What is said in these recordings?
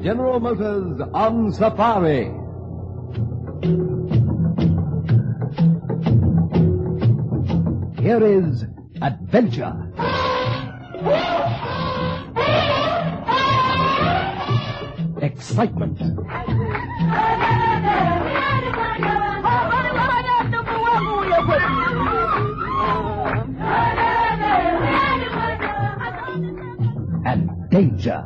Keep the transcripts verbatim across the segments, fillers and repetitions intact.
General Motors on Safari. Here is Adventure. Excitement. And danger.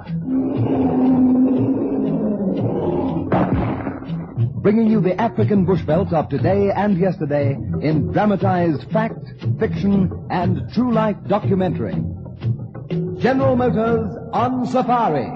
Bringing you the African bush veld of today and yesterday in dramatized fact, fiction, and true-life documentary. General Motors on Safari.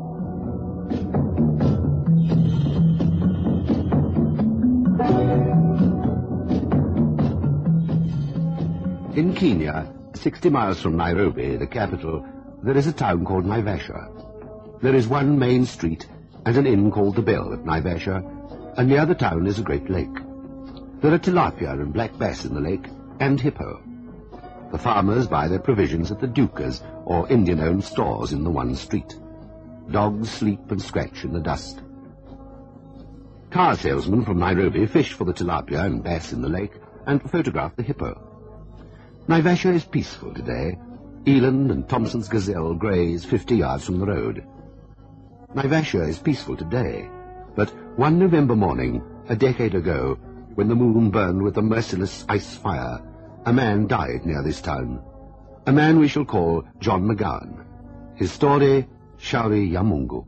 In Kenya, sixty miles from Nairobi, the capital, there is a town called Naivasha. There is one main street and an inn called the Bell at Naivasha, and near the town is a great lake. There are tilapia and black bass in the lake, and hippo. The farmers buy their provisions at the dukas, or Indian-owned stores in the one street. Dogs sleep and scratch in the dust. Car salesmen from Nairobi fish for the tilapia and bass in the lake, and photograph the hippo. Naivasha is peaceful today. Eland and Thompson's gazelle graze fifty yards from the road. Naivasha is peaceful today, but one November morning, a decade ago, when the moon burned with a merciless ice fire, a man died near this town. A man we shall call John McGowan. His story, Shauri ya Mungu.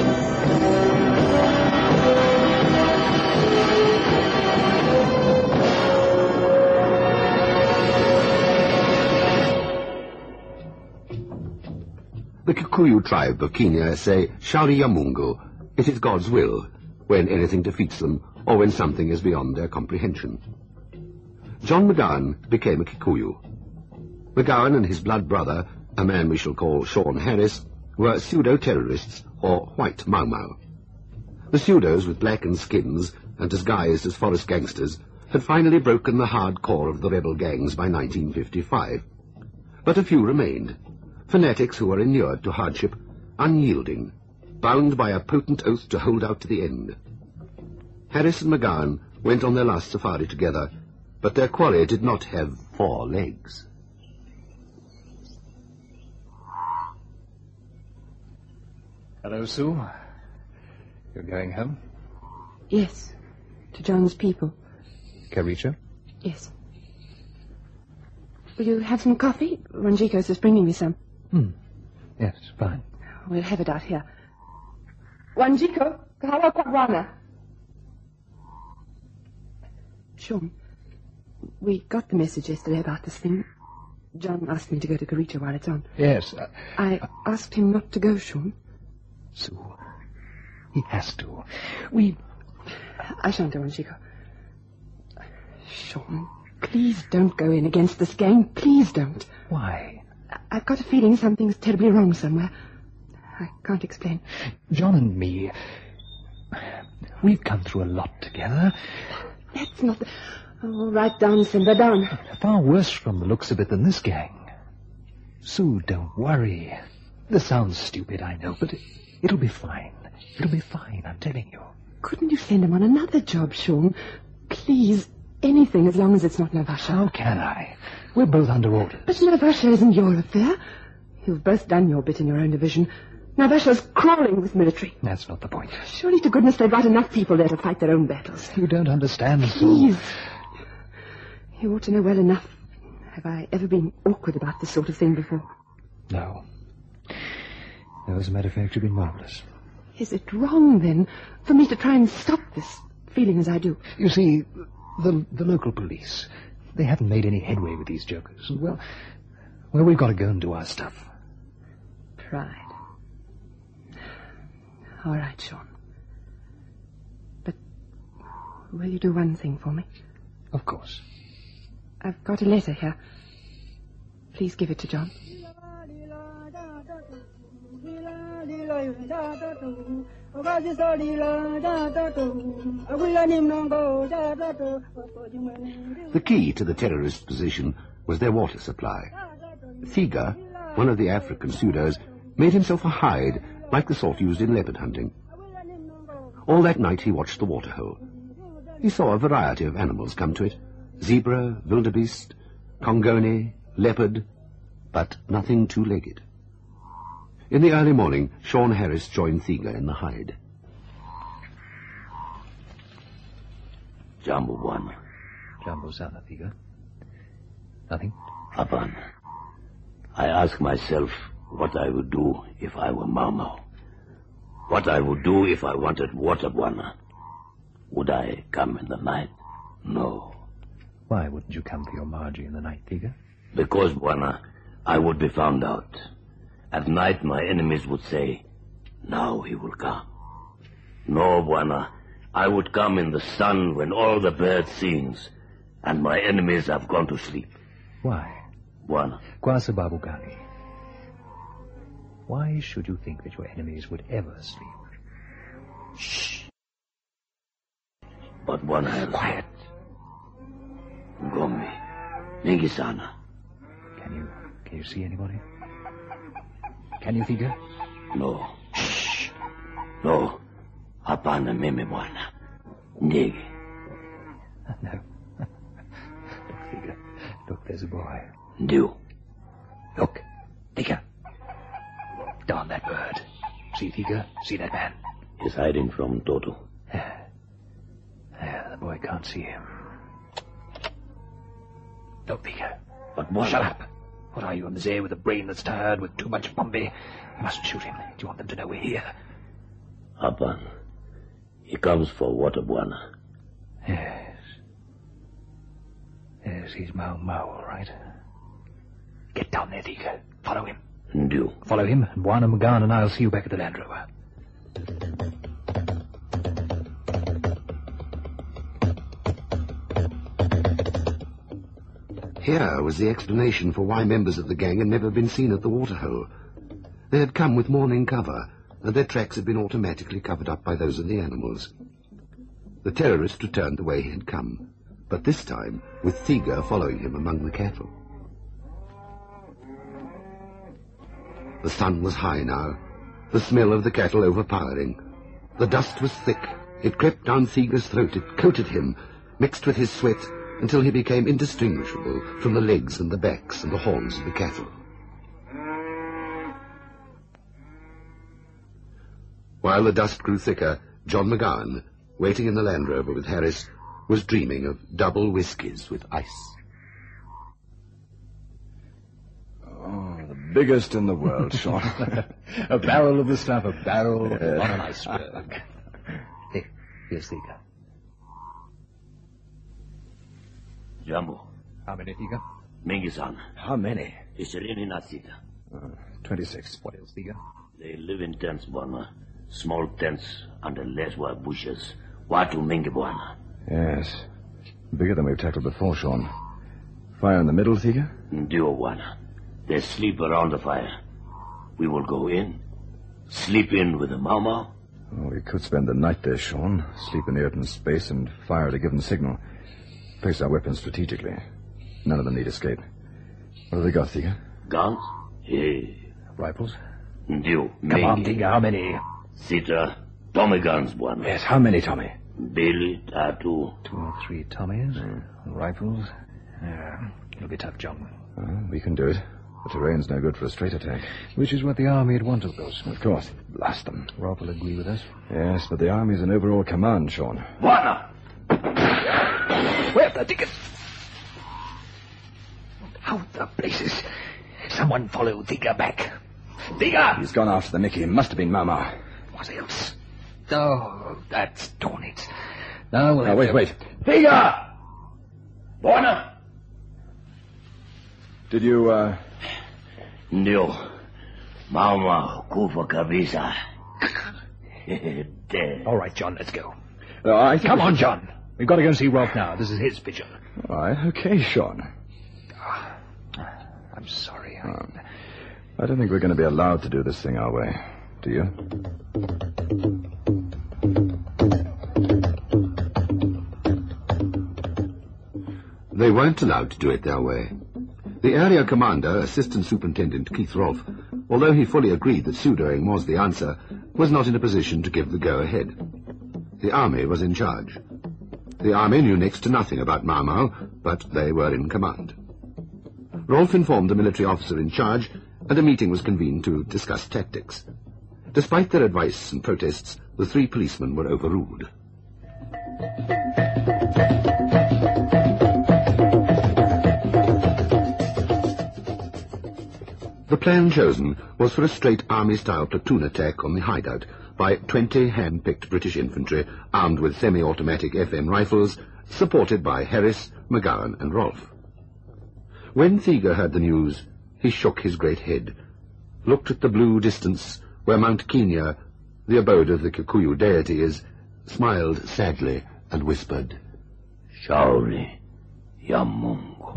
The Kikuyu tribe of Kenya say, Shauri ya Mungu, it is God's will, when anything defeats them, or when something is beyond their comprehension. John McGowan became a Kikuyu. McGowan and his blood brother, a man we shall call Sean Harris, were pseudo-terrorists, or white Mau Mau. The pseudos, with blackened skins and disguised as forest gangsters, had finally broken the hard core of the rebel gangs by nineteen fifty-five. But a few remained. Fanatics who were inured to hardship, unyielding, bound by a potent oath to hold out to the end. Harris and McGowan went on their last safari together, but their quarry did not have four legs. Hello, Sue. You're going home? Yes, to John's people. Kericho? Yes. Will you have some coffee? Wanjiko's is bringing me some. Hmm. Yes, fine. We'll have it out here. Wanjiko, kahawa kwa bwana. Sean, we got the message yesterday about this thing. John asked me to go to Kericho while it's on. Yes. Uh, I uh, asked him not to go, Sean. Sue, he has to. We... I shan't go, Wanjiko. Sean, please don't go in against this gang. Please don't. Why? I've got a feeling something's terribly wrong somewhere. I can't explain. John and me, we've come through a lot together. That's not the... Oh, right down, Simba, down. Far worse from the looks of it than this gang. Sue, don't worry. This sounds stupid, I know, but it, it'll be fine. It'll be fine, I'm telling you. Couldn't you send him on another job, Sean? Please, anything as long as it's not Naivasha. How can I? We're both under orders. But Naivasha isn't your affair. You've both done your bit in your own division. Naivasha's crawling with military. That's not the point. Surely to goodness they've got enough people there to fight their own battles. You don't understand, Sue. Please. You ought to know well enough. Have I ever been awkward about this sort of thing before? No. No, as a matter of fact, you've been marvelous. Is it wrong, then, for me to try and stop this, feeling as I do? You see, the the local police, they haven't made any headway with these jokers. And, well, well, we've got to go and do our stuff. Pride. All right, Sean. But will you do one thing for me? Of course. I've got a letter here. Please give it to John. The key to the terrorists' position was their water supply. Thiga, one of the African pseudos, made himself a hide like the sort used in leopard hunting. All that night he watched the waterhole. He saw a variety of animals come to it. Zebra, wildebeest, congone, leopard, but nothing two-legged. In the early morning, Sean Harris joined Thega in the hide. Jambu Bwana. Jambu sana, Thega. Nothing? Apan. I ask myself what I would do if I were Mau Mau. What I would do if I wanted water, Bwana. Would I come in the night? No. Why wouldn't you come for your Margie in the night, Thega? Because, Bwana, I would be found out. At night my enemies would say, now he will come. No, Bwana, I would come in the sun when all the birds sings, and my enemies have gone to sleep. Why? Bwana. Kwa sababu gani? Why should you think that your enemies would ever sleep? Shh. But Bwana... Quiet. Ngombe. Mingi sana. Can you, can you see anybody? Can you, Thega? No. Shh. No. Hapana mimi, Bwana. Ndege. No. Look, Thega. Look, there's a boy. Ndio. Look. Thega. Darn that bird. See, Thega? See that man? He's hiding from Toto. Yeah, the boy can't see him. Look, Thega. But Bwana... Shut up. What are you, a mzee with a brain that's tired, with too much Bombay? You mustn't shoot him. Do you want them to know we're here? Hapan. He comes for water, Bwana. Yes. Yes, he's Mau Mau, all right. Get down there, Thega. Follow him. Ndio. Follow him, and Bwana Magan and I'll see you back at the Land Rover. Here was the explanation for why members of the gang had never been seen at the waterhole. They had come with morning cover, and their tracks had been automatically covered up by those of the animals. The terrorist returned the way he had come, but this time with Thega following him among the cattle. The sun was high now, the smell of the cattle overpowering. The dust was thick. It crept down Thega's throat. It coated him, mixed with his sweat, until he became indistinguishable from the legs and the backs and the horns of the cattle. While the dust grew thicker, John McGowan, waiting in the Land Rover with Harris, was dreaming of double whiskies with ice. Oh, the biggest in the world, Sean. A barrel of the stuff, a barrel yeah. on an iceberg. Here, here's Thega. Jambu. How many, Thega? Mingi sana. How many? Ishirini na sita. Uh, Twenty-six. What else, Thega? They live in tents, Bwana. Small tents under leswa bushes. Watu mingi, Bwana. Yes. Bigger than we've tackled before, Sean. Fire in the middle, Thega? Ndio, Bwana. They sleep around the fire. We will go in, sleep in with the Mau Mau. Oh, we could spend the night there, Sean. Sleep in the open space and fire at a given signal. Place our weapons strategically. None of them need escape. What have they got, Thega? Guns? Hey. Rifles? Ndio. Come on, Thega, how many? Sita. Tommy guns, Bwana. Yes, how many, Tommy? Billy, Tattoo. Two or three Tommies. Mm. Rifles. Yeah, it'll be tough, John. Well, we can do it. The terrain's no good for a straight attack. Which is what the army had wanted, those. Of course. Blast them. Rob will agree with us. Yes, but the army's an overall command, Sean. Bwana! Where the dickens? How the blazes? Someone follow Thega back. Thega! He's gone after the Mickey. He must have been Mama. What else? Oh, that's darn it. Now we'll Now, wait, to... wait. Thega! Bwana! Did you, uh... Ndio. Mau Mau, kufa kabisa. Dead. All right, John, let's go. Uh, I think Come we on, should... John. We've got to go and see Rob now. This is his pigeon. All right, okay, Sean. Oh, I'm sorry. I... Um, I don't think we're going to be allowed to do this thing our way. Do you? They weren't allowed to do it their way. The area commander, Assistant Superintendent Keith Rolfe, although he fully agreed that pseudoing was the answer, was not in a position to give the go-ahead. The army was in charge. The army knew next to nothing about Mau Mau, but they were in command. Rolf informed the military officer in charge, and a meeting was convened to discuss tactics. Despite their advice and protests, the three policemen were overruled. The plan chosen was for a straight army-style platoon attack on the hideout by twenty hand-picked British infantry armed with semi-automatic F M rifles, supported by Harris, McGowan and Rolf. When Thega heard the news, he shook his great head, looked at the blue distance where Mount Kenya, the abode of the Kikuyu deity, is, smiled sadly and whispered, Shauri ya Mungu.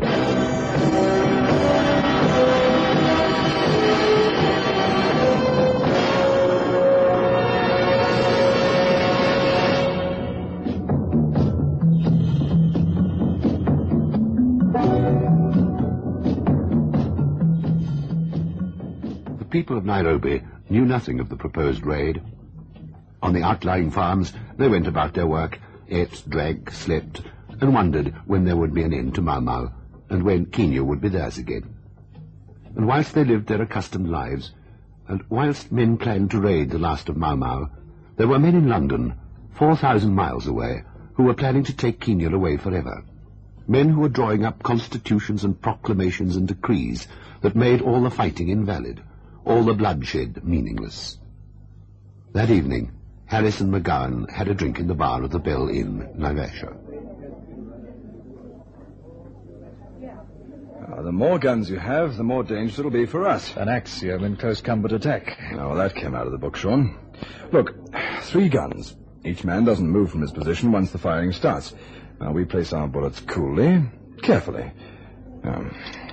The people of Nairobi knew nothing of the proposed raid. On the outlying farms, they went about their work, ate, drank, slept, and wondered when there would be an end to Mau Mau, and when Kenya would be theirs again. And whilst they lived their accustomed lives, and whilst men planned to raid the last of Mau Mau, there were men in London, four thousand miles away, who were planning to take Kenya away forever. Men who were drawing up constitutions and proclamations and decrees that made all the fighting invalid, all the bloodshed meaningless. That evening, Harris and McGowan had a drink in the bar of the Bell Inn, Naivasha. Uh, the more guns you have, the more dangerous it'll be for us. An axiom in close combat attack. Oh, well, that came out of the book, Sean. Look, three guns. Each man doesn't move from his position once the firing starts. Now, we place our bullets coolly, carefully. Um,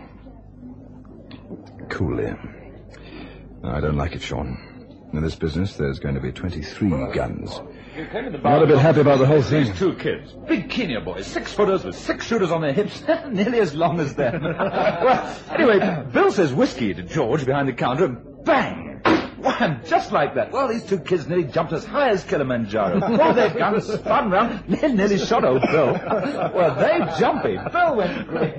coolly. I don't like it, Sean. In this business, there's going to be twenty-three guns. Not a bit happy about the whole thing. These two kids, big Kenya boys, six-footers with six shooters on their hips, nearly as long as them. Well, anyway, Bill says whiskey to George behind the counter, and bang! Wham! Just like that. Well, these two kids nearly jumped as high as Kilimanjaro. Pulled their guns, spun round, nearly shot old Bill. Well, they jumpy. Bill went great.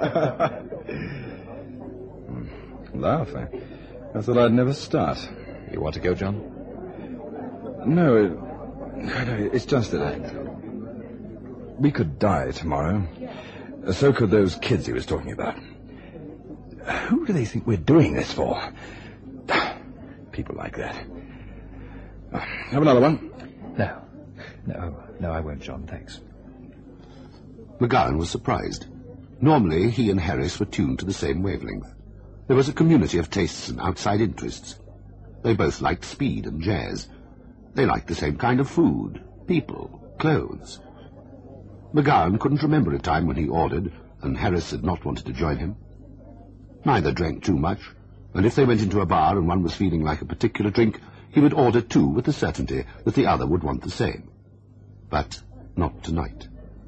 Laugh, eh? I thought I'd never start. You want to go, John? No, it, no, it's just that I, we could die tomorrow. So could those kids he was talking about. Who do they think we're doing this for? People like that. Have another one? No. No, no, I won't, John, thanks. McGowan was surprised. Normally, he and Harris were tuned to the same wavelength. There was a community of tastes and outside interests. They both liked speed and jazz. They liked the same kind of food, people, clothes. McGowan couldn't remember a time when he ordered, and Harris had not wanted to join him. Neither drank too much, and if they went into a bar and one was feeling like a particular drink, he would order two with the certainty that the other would want the same. But not tonight.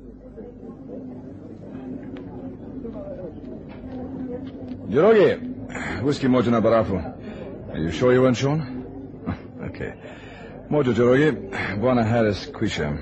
Jorogi, whiskey moja na barafu. Are you sure you weren't Sean? Okay. Moja Jorogi, Buana Harris Quisha.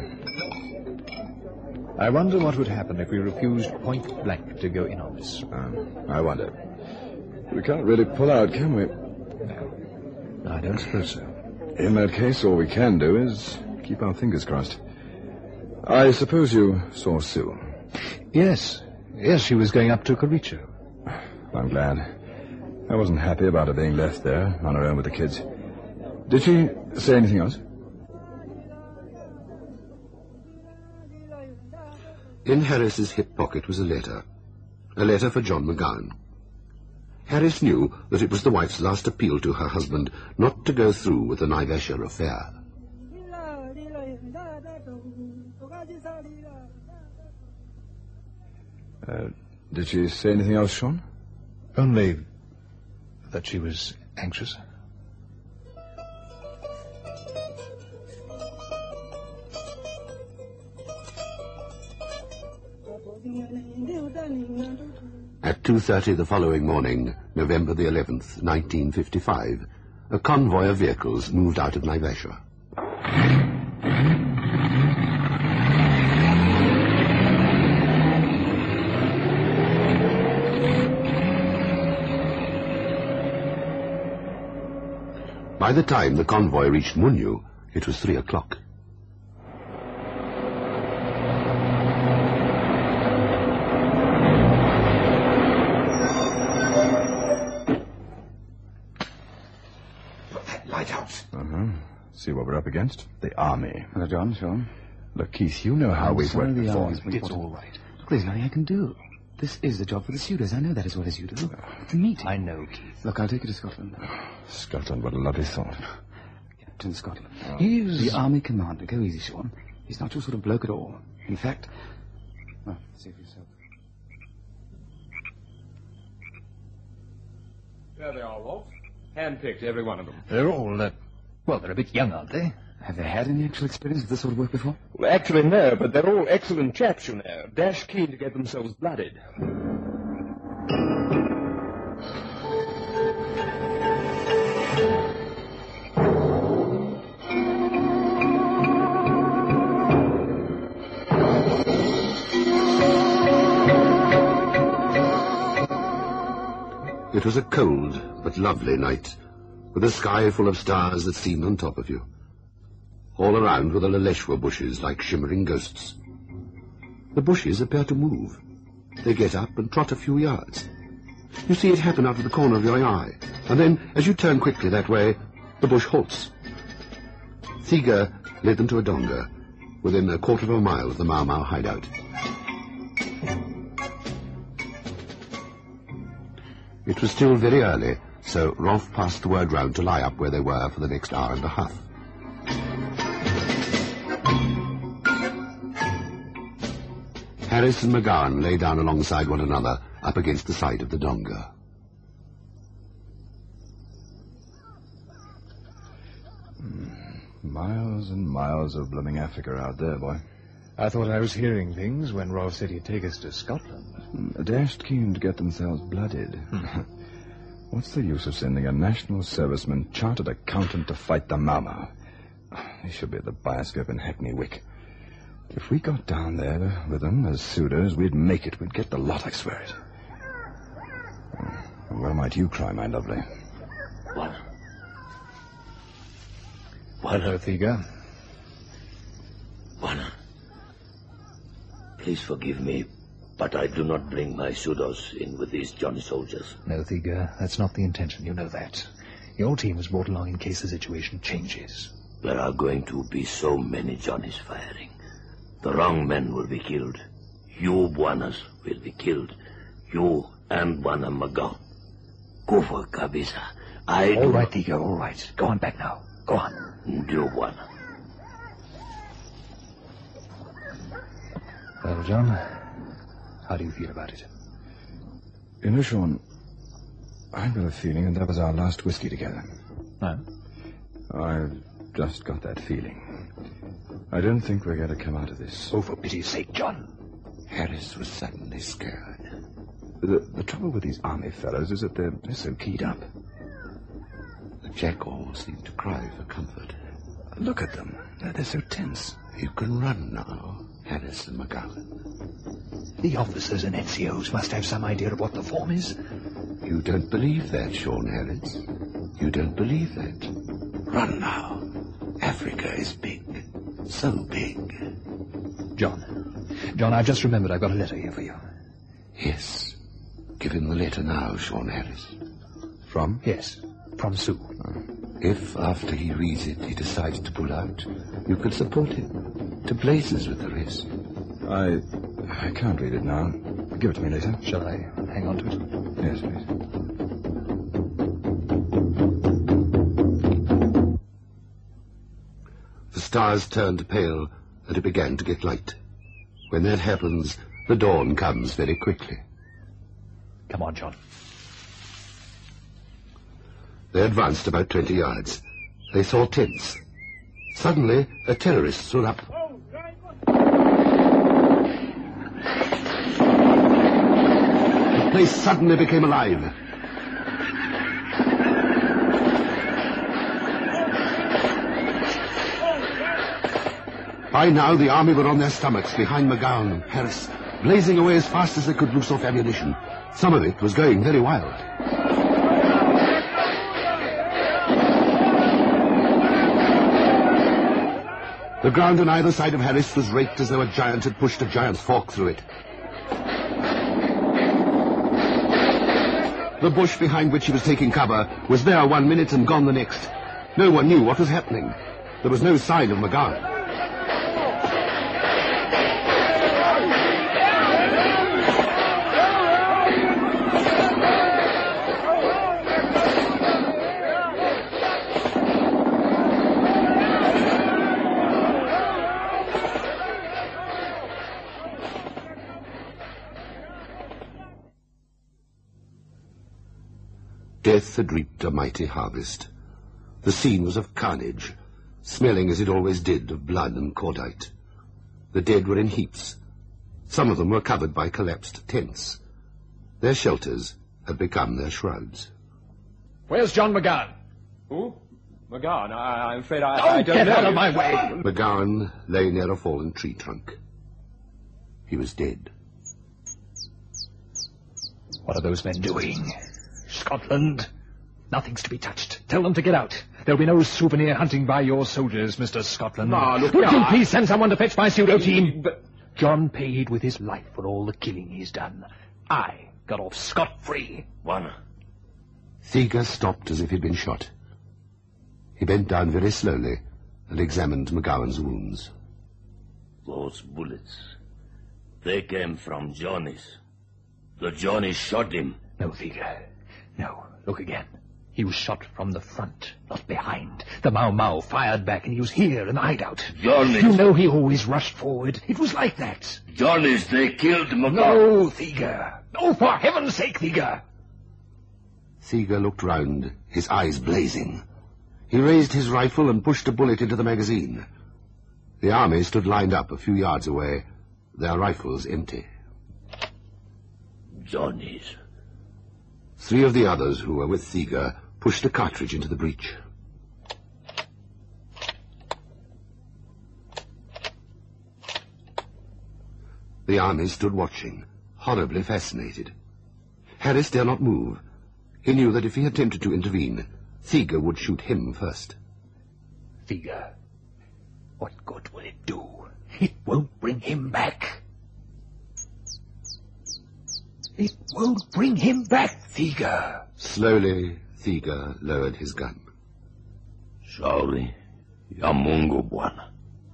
I wonder what would happen if we refused point blank to go in on this. Um, I wonder. We can't really pull out, can we? No, I don't suppose so. In that case, all we can do is keep our fingers crossed. I suppose you saw Sue. Yes. Yes, she was going up to Kericho. I'm glad. I wasn't happy about her being left there on her own with the kids. Did she say anything else? In Harris's hip pocket was a letter. A letter for John McGowan. Harris knew that it was the wife's last appeal to her husband not to go through with the Naivasha affair. Uh, did she say anything else, Sean? Only that she was anxious. At two thirty the following morning, November the eleventh, nineteen fifty-five, a convoy of vehicles moved out of Naivasha. By the time the convoy reached Munyu, it was three o'clock. Lighthouse. Uh-huh. See what we're up against? The army. Hello, John, Sean. Look, Keith, you know how we've worked before. It's all right. Look, there's nothing I can do. This is the job for the suitors. I know that as well as you do. It's a meeting. I know, Keith. Look, I'll take you to Scotland. Scotland, what a lovely thought. Captain Scotland. Oh. He's the army commander. Go easy, Sean. He's not your sort of bloke at all. In fact... Oh, see for yourself. There they are, Rolf. Hand-picked, every one of them. They're all, uh, well, they're a bit young, aren't they? Have they had any actual experience of this sort of work before? Well, actually, no, but they're all excellent chaps, you know. Dash keen to get themselves blooded. It was a cold but lovely night, with a sky full of stars that seemed on top of you. All around were the leleshwa bushes like shimmering ghosts. The bushes appear to move. They get up and trot a few yards. You see it happen out of the corner of your eye, and then, as you turn quickly that way, the bush halts. Thiga led them to a donga, within a quarter of a mile of the Mau Mau hideout. It was still very early, so Rolf passed the word round to lie up where they were for the next hour and a half. Harris and McGowan lay down alongside one another up against the side of the donga. Mm, miles and miles of blooming Africa out there, boy. I thought I was hearing things when Rolf said he'd take us to Scotland. Mm, dashed keen to get themselves blooded. What's the use of sending a national serviceman, chartered accountant, to fight the Mau Mau? He should be at the bioscope in Hackney Wick. If we got down there with them as suitors, we'd make it. We'd get the lot, I swear it. Where might you cry, my lovely? What? Hello, Thiga. Wana. Please forgive me, but I do not bring my pseudos in with these Johnny soldiers. No, Thiga, that's not the intention. You know that. Your team was brought along in case the situation changes. There are going to be so many Johnnies firing. The wrong men will be killed. You Buanas will be killed. You and Buana McGowan. Go for Kabisa. I All do right, Thiga, all right. Go on back now. Go on. Do Buana. Well, John, how do you feel about it? You know, Sean, I've got a feeling that that was our last whiskey together. No? I've just got that feeling. I don't think we're going to come out of this. Oh, for pity's sake, John. Harris was suddenly scared. The, the trouble with these army fellows is that they're, they're so keyed up. The jackal seemed to cry for comfort. Look at them. They're, they're so tense. You can run now, Harris and McGowan. The officers and N C Os must have some idea of what the form is. You don't believe that, Sean Harris. You don't believe that. Run now. Africa is big. So big. John. John, I've just remembered I've got a letter here for you. Yes. Give him the letter now, Sean Harris. From? Yes, from Sue. If, after he reads it, he decides to pull out, you can support him. To blazes with the rest. I... I can't read it now. Give it to me later. Shall I hang on to it? Yes, please. The stars turned pale, and it began to get light. When that happens, the dawn comes very quickly. Come on, John. They advanced about twenty yards. They saw tents. Suddenly, a terrorist stood up. The place suddenly became alive. By now, the army were on their stomachs behind McGowan and Harris, blazing away as fast as they could loose off ammunition. Some of it was going very wild. The ground on either side of Harris was raked as though a giant had pushed a giant's fork through it. The bush behind which he was taking cover was there one minute and gone the next. No one knew what was happening. There was no sign of McGowan. Death had reaped a mighty harvest. The scene was of carnage, smelling as it always did of blood and cordite. The dead were in heaps. Some of them were covered by collapsed tents. Their shelters had become their shrouds. Where's John McGowan? Who? McGowan? I, I'm afraid I, don't I don't get know. out of my way! McGowan lay near a fallen tree trunk. He was dead. What are those men doing? Scotland? Nothing's to be touched. Tell them to get out. There'll be no souvenir hunting by your soldiers, Mister Scotland. No, look, Would no, you I... please send someone to fetch my pseudo team? But John paid with his life for all the killing he's done. I got off scot-free. Bwana. Thega stopped as if he'd been shot. He bent down very slowly and examined McGowan's wounds. Those bullets, they came from Johnny's. The Johnny shot him. No, Thega. No, look again. He was shot from the front, not behind. The Mau Mau fired back and he was here in the hideout. Johnny's... You know he always rushed forward. It was like that. Johnny's, they killed McGowan. No, Thega. No, for heaven's sake, Thega. Thega looked round, his eyes blazing. He raised his rifle and pushed a bullet into the magazine. The army stood lined up a few yards away, their rifles empty. Johnny's. Three of the others who were with Thega pushed a cartridge into the breech. The army stood watching, horribly fascinated. Harris dare not move. He knew that if he attempted to intervene, Thega would shoot him first. Thega, what good will it do? It won't bring him back. It won't bring him back, Thega. Slowly, Thega lowered his gun. Sorry, ya Mungu, Bwana.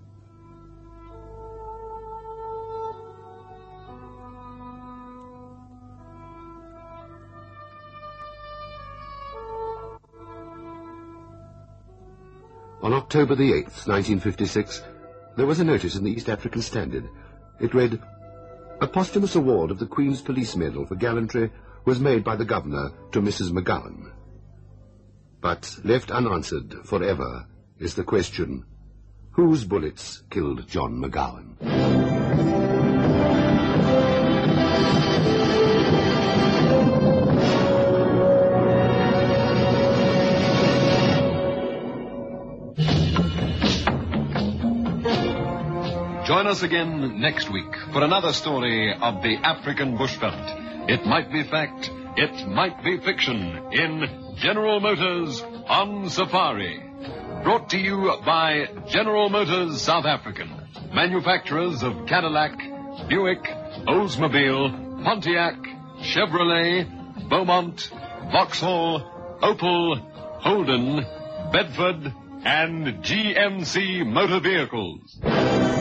On October the eighth, nineteen fifty-six, there was a notice in the East African Standard. It read, "A posthumous award of the Queen's Police Medal for gallantry was made by the Governor to Missus McGowan." But left unanswered forever is the question, whose bullets killed John McGowan? Join us again next week for another story of the African bushveld. It might be fact, it might be fiction, in General Motors on Safari. Brought to you by General Motors South African, manufacturers of Cadillac, Buick, Oldsmobile, Pontiac, Chevrolet, Beaumont, Vauxhall, Opel, Holden, Bedford, and G M C motor vehicles.